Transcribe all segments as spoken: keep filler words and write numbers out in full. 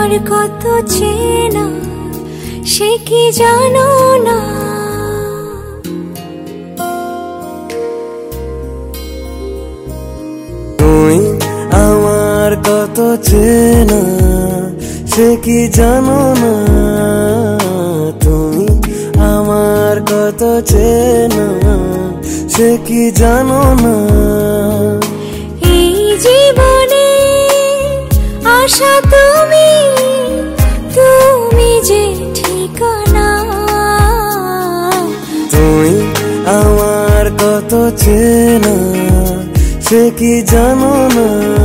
আমার কত চেনা সে কি জানো না। তুমি আমার কত চেনা সে কি জানো না। তুমি আমার কত চেনা সে কি জানো না। এই জীবনে আশা তুমি, তুমি যে ঠিকানা। তুমি আমার কত চেনা সে কি জানো না।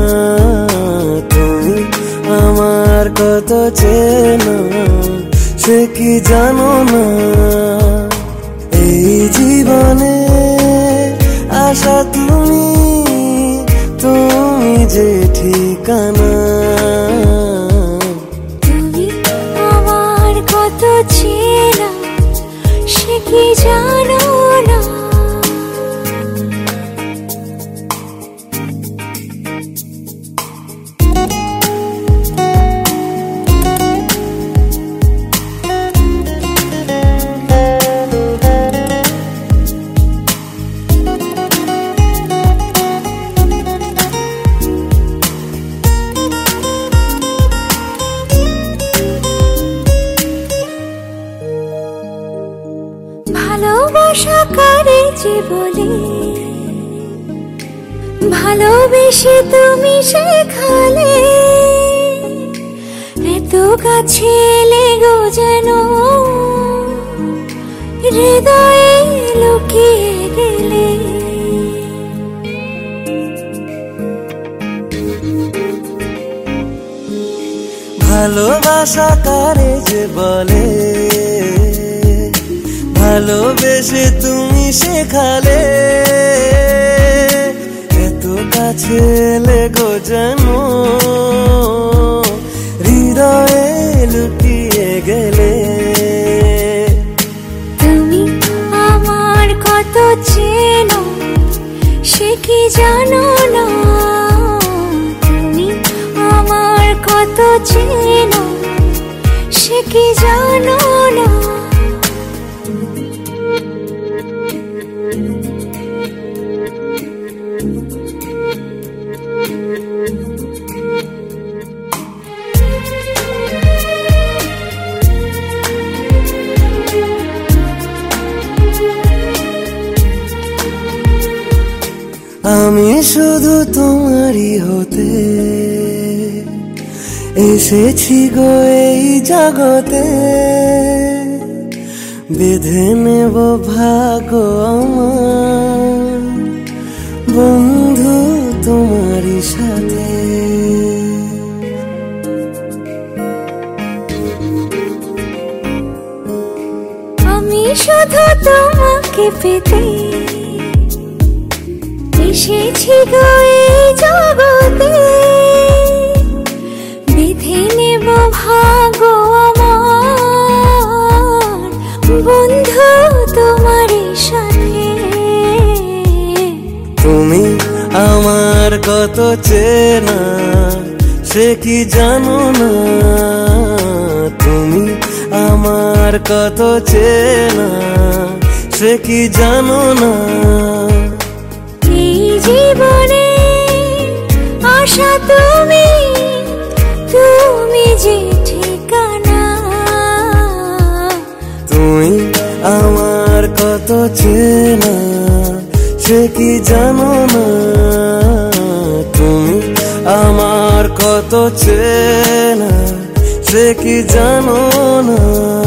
তুমি আমার কত চেনা সে কি জানো না। এই জীবনে আশা তুমি, তুমি যে ঠিকানা। তুমি আমার কত চেনা সে কি জানো না। ভালোবাসা কারে যে বলে, ভালোবেসে তুমি শেখালে। এত কাছে লেগো যেন হৃদয়ে লুকিয়ে গেলে। ভালোবাসা কারে যে বলে, ভালোবেসে তুমি শেখালে। এত কাছে লেগো যেন হৃদয়ে লুকিয়ে গেলে। তুমি আমার কত চেনা সে কি জানো না। তুমি আমার কত চেনা সে কি জানো না। আমি শুধু তোমারই হতে এসেছি গো এই জগতে। বেঁধে নেব ভাগ্য আমার বন্ধু তোমারই সাথে। আমি শুধু তোমাকে পেতে এসেছি গো এই জগতে। বেঁধে নেব ভাগ্য আমার বন্ধু তোমারই সাথে। তুমি আমার কত চেনা সে কি জানো না। তুমি আমার কত চেনা সে কি জানো না। এই জীবনে আশা তুমি, তুমি যে ঠিকানা। তুমি আমার কত চেনা সে কি জানো না। তুমি আমার কত চেনা সে কি জানো না।